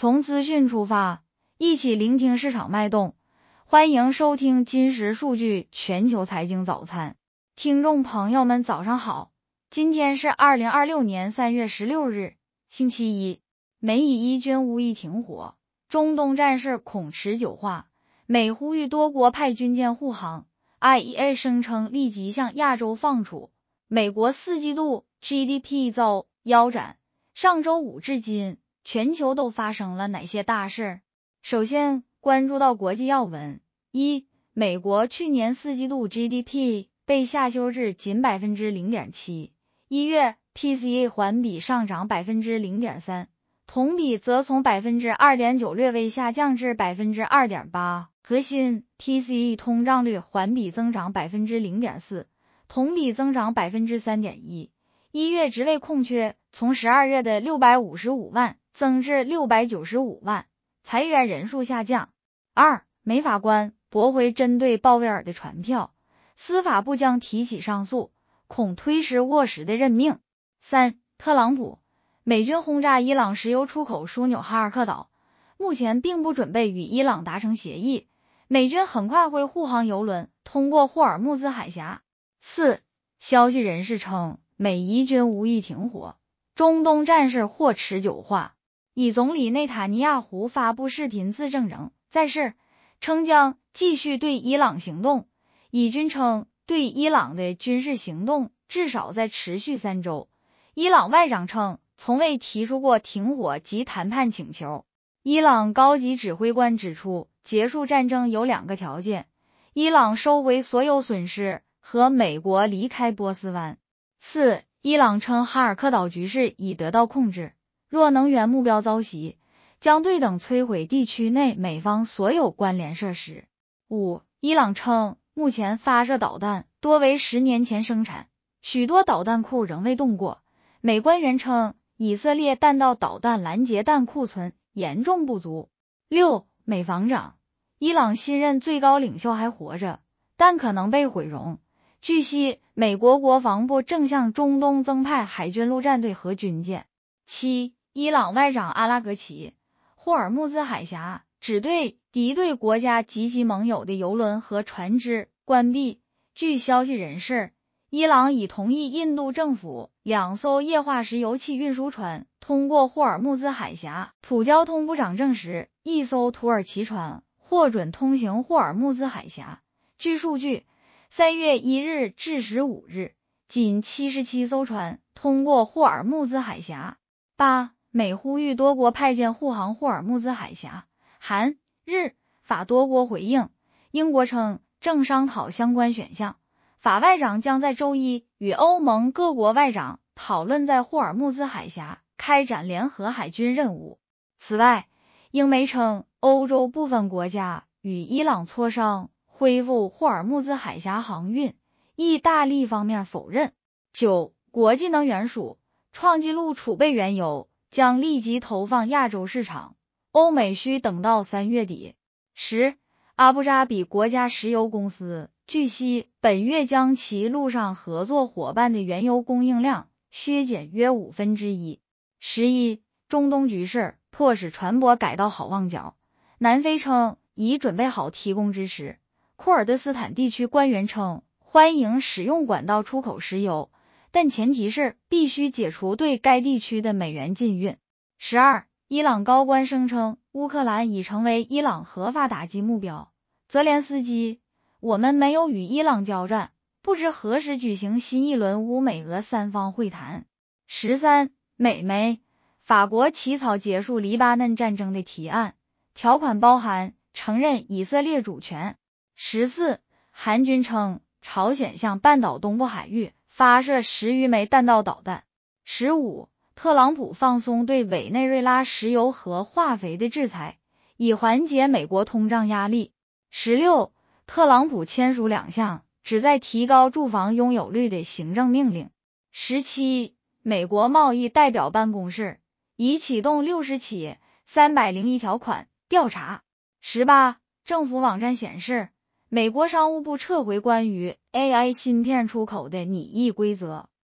从资讯出发，一起聆听市场脉动。欢迎收听金石数据全球财经早餐。听众朋友们早上好，今天是2026年3月16日，星期一。美以伊军无意停火，中东战事恐持久化，美呼吁多国派军舰护航， IEA 声称立即向亚洲放出。美国4季度 GDP 遭腰斩，上周五至今全球都发生了哪些大事？首先关注到国际要闻。一、美国去年4季度 GDP 被下修至仅 0.7%， 1月 PCE 环比上涨 0.3%， 同比则从 2.9% 略微下降至 2.8%， 核心 PCE 通胀率环比增长 0.4%， 同比增长 3.1%， 1月职位空缺从12月的655万增至695万，裁员人数下降。二、美法官驳回针对鲍威尔的传票，司法部将提起上诉，恐推迟沃什的任命。三、特朗普，美军轰炸伊朗石油出口枢纽哈尔克岛，目前并不准备与伊朗达成协议，美军很快会护航油轮通过霍尔木兹海峡。四、消息人士称，美伊军无意停火，中东战事或持久化。以总理内塔尼亚胡发布视频自证仍在世，称将继续对伊朗行动。以军称对伊朗的军事行动至少在持续3周。伊朗外长称从未提出过停火及谈判请求。伊朗高级指挥官指出，结束战争有2个条件：伊朗收回所有损失和美国离开波斯湾。四、伊朗称哈尔克岛局势已得到控制，若能源目标遭袭，将对等摧毁地区内美方所有关联设施。五、伊朗称目前发射导弹多为10年前生产，许多导弹库仍未动过。美官员称，以色列弹道导弹拦截弹库存严重不足。六、美防长，伊朗新任最高领袖还活着，但可能被毁容。据悉，美国国防部正向中东增派海军陆战队和军舰。七、伊朗外长阿拉格齐，霍尔木兹海峡只对敌对国家及其盟友的油轮和船只关闭。据消息人士，伊朗已同意印度政府2艘液化石油气运输船通过霍尔木兹海峡。普交通部长证实，1艘土耳其船获准通行霍尔木兹海峡。据数据，3月1日至15日，仅77艘船通过霍尔木兹海峡。八、美呼吁多国派舰护航霍尔木兹海峡，韩、日、法多国回应。英国称正商讨相关选项，法外长将在周一与欧盟各国外长讨论在霍尔木兹海峡开展联合海军任务。此外，英媒称欧洲部分国家与伊朗磋商恢复霍尔木兹海峡航运，意大利方面否认。九、国际能源署创纪录储备原油将立即投放亚洲市场，欧美需等到3月底。十、阿布扎比国家石油公司据悉本月将其陆上合作伙伴的原油供应量削减约1/5。11、中东局势迫使船舶改道好望角，南非称已准备好提供支持。库尔德斯坦地区官员称欢迎使用管道出口石油，但前提是必须解除对该地区的美元禁运。12、伊朗高官声称乌克兰已成为伊朗合法打击目标。泽连斯基，我们没有与伊朗交战，不知何时举行新一轮乌美俄3方会谈。13、美媒，法国起草结束黎巴嫩战争的提案，条款包含承认以色列主权。14、韩军称朝鲜向半岛东部海域发射10余枚弹道导弹。15、特朗普放松对委内瑞拉石油和化肥的制裁，以缓解美国通胀压力。16、特朗普签署2项旨在提高住房拥有率的行政命令。17、美国贸易代表办公室已启动60起301条款调查。18、政府网站显示，美国商务部撤回关于 AI 芯片出口的拟议规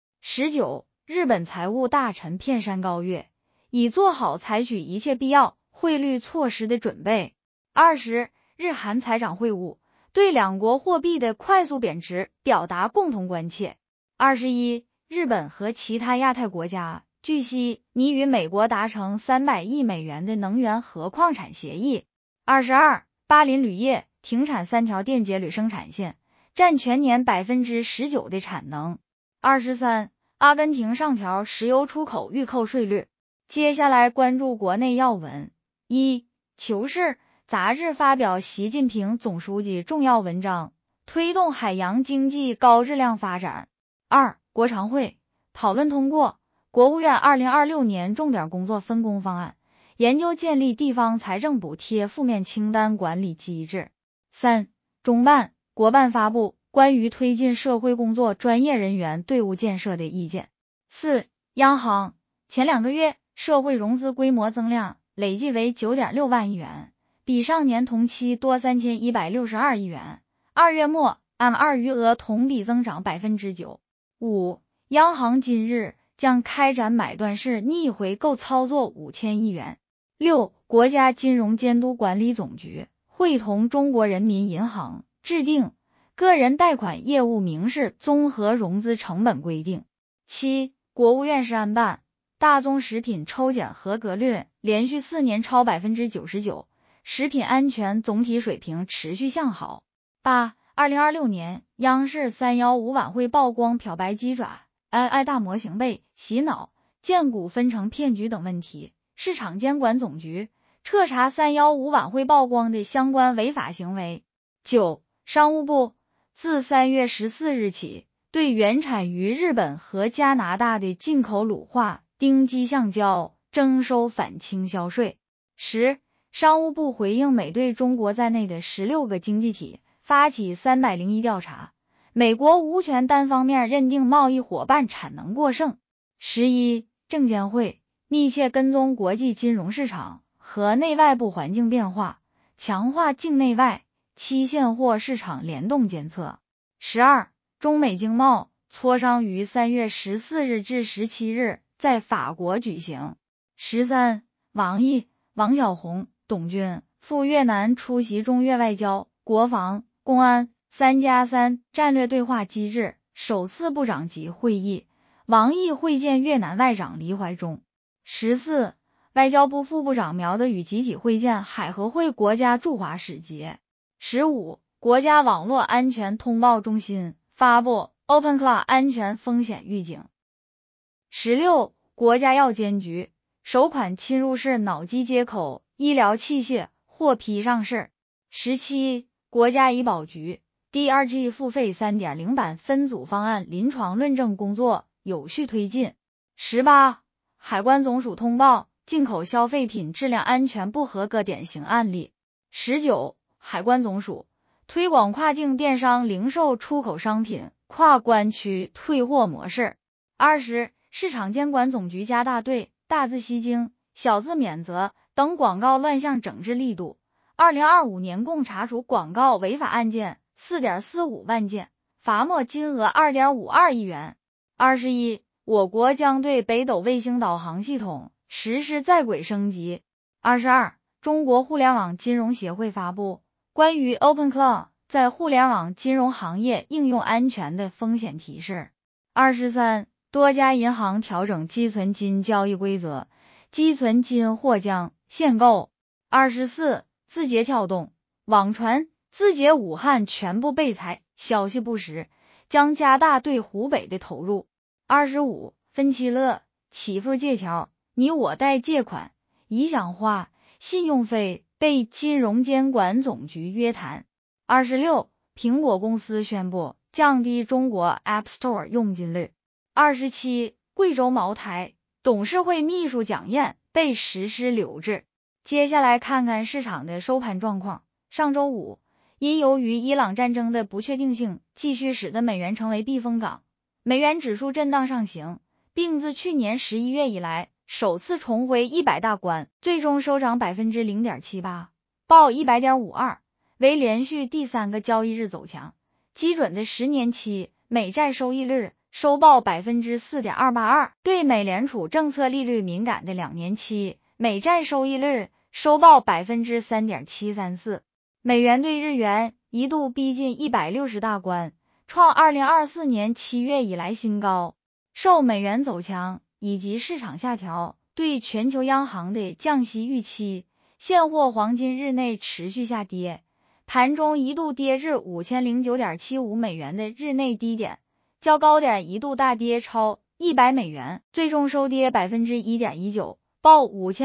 则。19、日本财务大臣片山高月已做好采取一切必要汇率措施的准备。20，日韩财长会晤，对两国货币的快速贬值表达共同关切。21，日本和其他亚太国家据悉拟与美国达成300亿美元的能源和矿产协议。22，巴林铝业停产3条电解铝生产线，占全年 19% 的产能。23，阿根廷上调石油出口预扣税率。接下来关注国内要闻。一，求是杂志发表习近平总书记重要文章，推动海洋经济高质量发展。2，国常会讨论通过国务院2026年重点工作分工方案，研究建立地方财政补贴负面清单管理机制。3，中办、国办发布关于推进社会工作专业人员队伍建设的意见。4，央行前2个月社会融资规模增量累计为 9.6 万亿元，比上年同期多 3162亿元，2月末M2 余额同比增长 9%。5，央行今日将开展买断式逆回购操作5000亿元。6，国家金融监督管理总局会同中国人民银行制定个人贷款业务明示综合融资成本规定。7，国务院试案办大宗食品抽检合格率连续4年超 99%， 食品安全总体水平持续向好。8， 2026年央视315晚会曝光漂白鸡爪、AI 大模型被洗脑、荐股分成骗局等问题，市场监管总局彻查315晚会曝光的相关违法行为。9，商务部自3月14日起，对原产于日本和加拿大的进口乳化丁基橡胶征收反倾销税。10，商务部回应美对中国在内的16个经济体发起301调查，美国无权单方面认定贸易伙伴产能过剩。11，证监会密切跟踪国际金融市场和内外部环境变化，强化境内外期现货市场联动监测。12，中美经贸磋商于3月14日至17日在法国举行。13，王毅、王小洪、董军赴越南出席中越外交、国防、公安3+3战略对话机制首次部长级会议，王毅会见越南外长黎怀忠。14，外交部副部长苗的与集体会见海合会国家驻华使节。15，国家网络安全通报中心发布 OpenClaw 安全风险预警。16，国家药监局首款侵入式脑机接口医疗器械获批上市。17，国家医保局第2G 付费 3.0 版分组方案临床论证工作有序推进。18，海关总署通报进口消费品质量安全不合格典型案例。19，海关总署推广跨境电商零售出口商品跨关区退货模式。20，市场监管总局加大对大字吸睛、小字免责等广告乱象整治力度，2025年共查处广告违法案件 4.45 万件，罚没金额 2.52 亿元。21，我国将对北斗卫星导航系统实施在轨升级。22，中国互联网金融协会发布关于 OpenClaw 在互联网金融行业应用安全的风险提示。23，多家银行调整积存金交易规则，积存金或将限购。24，字节跳动网传字节武汉全部被裁，消息不实，将加大对湖北的投入。25，分期乐起付借条你我贷借款理想化信用费被金融监管总局约谈。26，苹果公司宣布降低中国 App Store 用金率。27，贵州茅台董事会秘书蒋燕被实施留置。接下来看看市场的收盘状况。上周五，因由于伊朗战争的不确定性继续使得美元成为避风港，美元指数震荡上行，并自去年11月以来首次重回100大关，最终收涨 0.78%， 报 100.52， 为连续第3个交易日走强。基准的10年期美债收益率收报 4.282%， 对美联储政策利率敏感的2年期美债收益率收报 3.734%。美元对日元一度逼近160大关，创2024年7月以来新高。受美元走强以及市场下调对全球央行的降息预期，现货黄金日内持续下跌，盘中一度跌至 5009.75 美元的日内低点，较高点一度大跌超100美元，最终收跌 1.19%， 报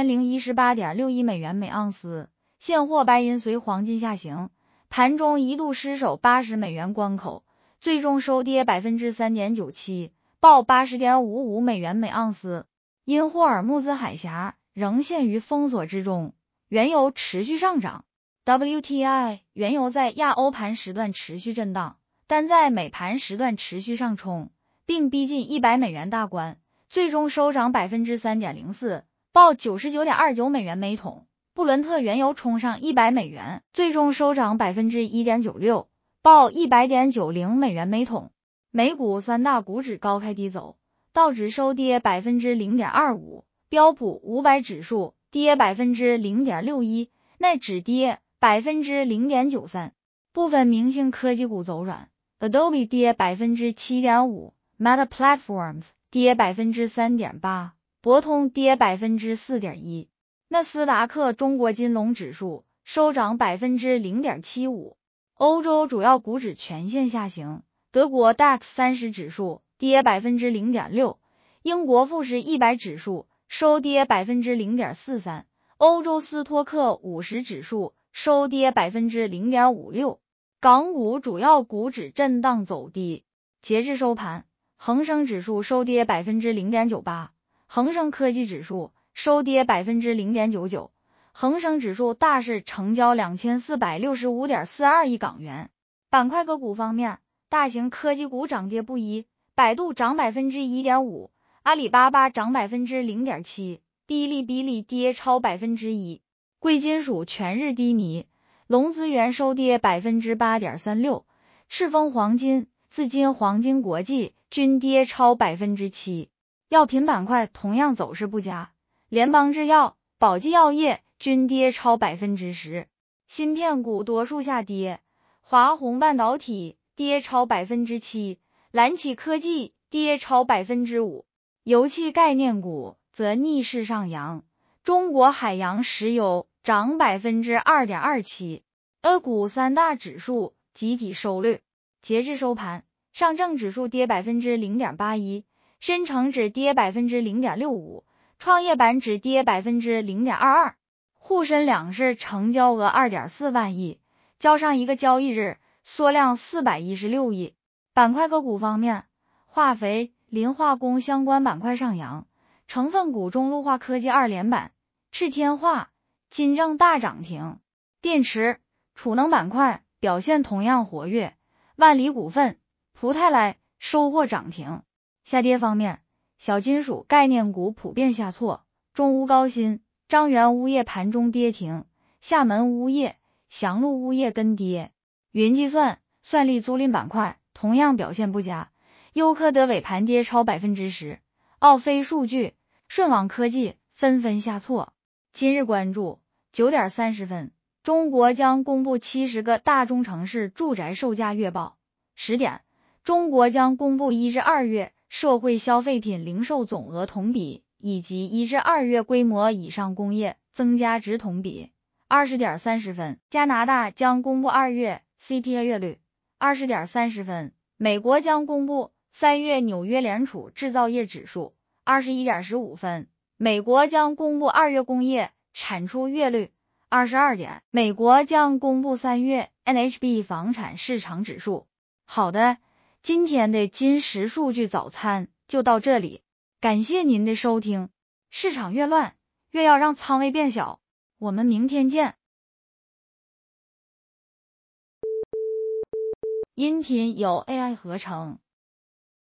5018.61 美元每盎司。现货白银随黄金下行，盘中一度失守80美元关口，最终收跌 3.97%， 报 80.55 美元每盎司。因霍尔木兹海峡仍陷于封锁之中，原油持续上涨。WTI 原油在亚欧盘时段持续震荡，但在美盘时段持续上冲，并逼近100美元大关，最终收涨 3.04%， 报 99.29 美元每桶。布伦特原油冲上100美元，最终收涨 1.96%， 报 100.90 美元每桶。美股三大股指高开低走，道指收跌 0.25%， 标普500指数跌 0.61%， 奈指跌 0.93%。部分明星科技股走软， Adobe 跌 7.5%， Meta Platforms 跌 3.8%， 博通跌 4.1%。纳斯达克中国金龙指数收涨 0.75%。 欧洲主要股指全线下行，德国 DAX 30指数跌 0.6%， 英国富时100指数收跌 0.43%， 欧洲斯托克50指数收跌 0.56%。 港股主要股指震荡走低，截至收盘，恒生指数收跌 0.98%， 恒生科技指数收跌 0.99%， 恒生指数大市成交 2465.42 亿港元。板块个股方面，大型科技股涨跌不一，百度涨 1.5%， 阿里巴巴涨 0.7%， 哔哩哔哩跌超 1%。 贵金属全日低迷，龙资源收跌 8.36%， 赤峰黄金、紫金黄金国际均跌超 7%。 药品板块同样走势不佳，联邦制药、宝济药业均跌超 10%。 芯片股多数下跌，华虹半导体跌超 7%， 蓝启科技跌超 5%。 油气概念股则逆势上扬，中国海洋石油涨 2.27%。 A 股三大指数集体收略，截至收盘，上证指数跌 0.81%， 深成指跌 0.65%，创业板指跌 0.22%， 沪深两市成交额 2.4 万亿，较上一个交易日缩量416亿。板块个股方面，化肥、磷化工相关板块上扬，成分股中路化科技2连板，智天化、金正大涨停。电池、储能板块表现同样活跃，万里股份、普泰来收获涨停。下跌方面，小金属概念股普遍下挫，中钨高新、张元钨业盘中跌停，厦门钨业、祥路钨业跟跌。云计算、算力租赁板块同样表现不佳，优科德尾盘跌超 10%， 奥飞数据、顺网科技纷纷下挫。今日关注9点30分，中国将公布70个大中城市住宅售价月报。10点，中国将公布1至2月社会消费品零售总额同比以及1至2月规模以上工业增加值同比。20点30分，加拿大将公布2月 CPI 月率。20点30分，美国将公布3月纽约联储制造业指数。21点15分，美国将公布2月工业产出月率。22点，美国将公布3月 NHB 房产市场指数。好的，今天的金石数据早餐就到这里，感谢您的收听。市场越乱，越要让仓位变小。我们明天见。音频由 AI 合成。